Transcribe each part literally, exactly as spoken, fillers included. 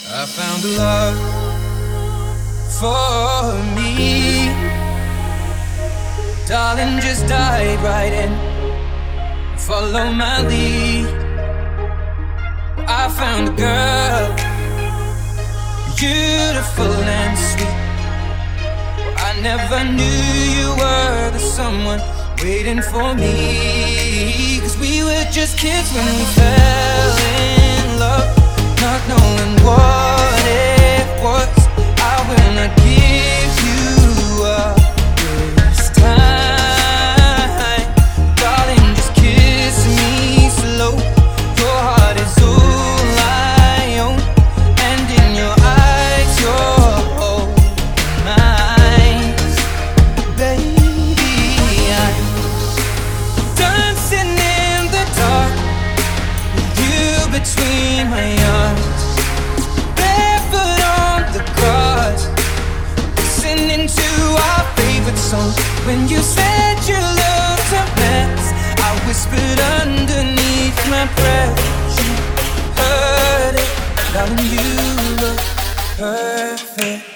I found a love for me. Darling, just dive right in, follow my lead. I found a girl, beautiful and sweet. I never knew you were the someone waiting for me. Cause we were just kids when we fell in love, not knowing what it was. I will not give you up this time. Darling, just kiss me slow. Your heart is all I own, and in your eyes you're holding mine. Baby, I'm dancing in the dark with you between my arms, barefoot on the grass, listening to our favorite song. When you said you loved a mess, I whispered underneath my breath. You heard it, darling, you look perfect.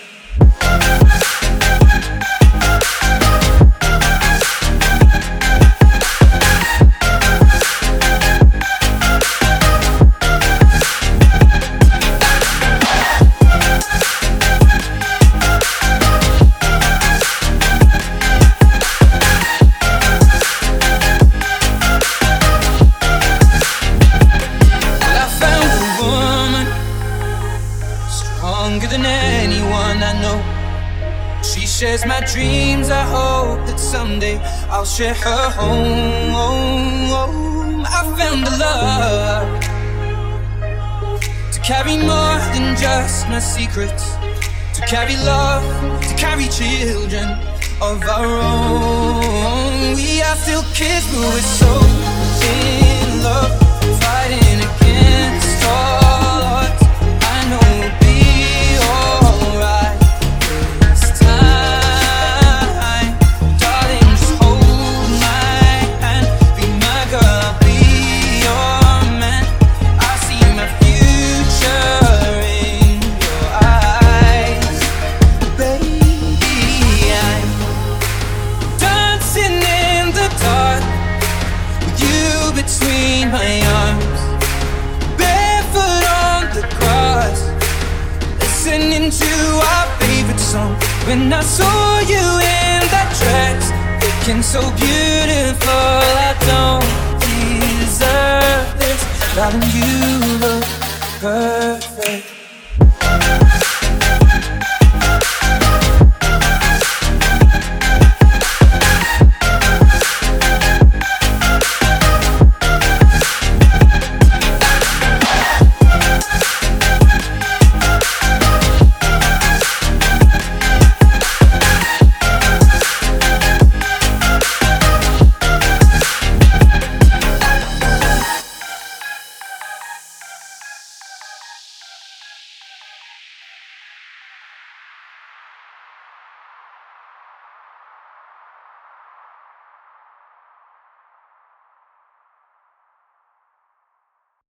Stronger than anyone I know. She shares my dreams. I hope that someday I'll share her home. I found a love to carry more than just my secrets, to carry love, to carry children of our own. We are still kids, but we're so in love, fighting against all odds. I know we'll be alright this time. Darling, just hold my hand, be my girl, I'll be your man. I see my future in your eyes. Baby, I'm dancing in the dark with you between my arms, barefoot on the grass, listening to our favorite song. When I saw you in that dress, looking so beautiful, I don't deserve this. Darling, you look perfect.